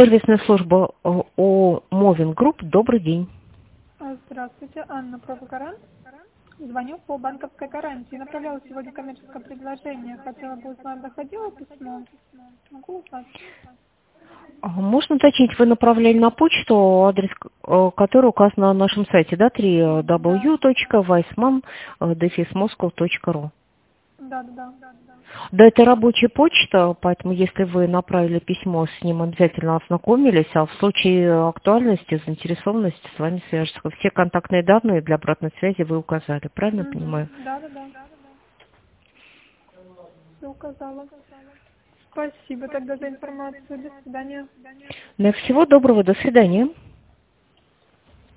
Сервисная служба ООО Moving Group. Добрый день. Здравствуйте, Анна Провокаран. Звоню по банковской гарантии. Направляла сегодня коммерческое предложение. Хотела бы узнать, доходило письмо? Могу узнать? Можно уточнить, вы направляли на почту, адрес, который указан на нашем сайте, да, www.weissman-moscow.ru. Да. Да, это рабочая почта, поэтому если вы направили письмо, с ним обязательно ознакомились, а в случае актуальности, заинтересованности с вами свяжутся. Все контактные данные для обратной связи вы указали, правильно понимаю? Да. Все указала. Спасибо тогда за информацию. До свидания. Всего доброго, до свидания.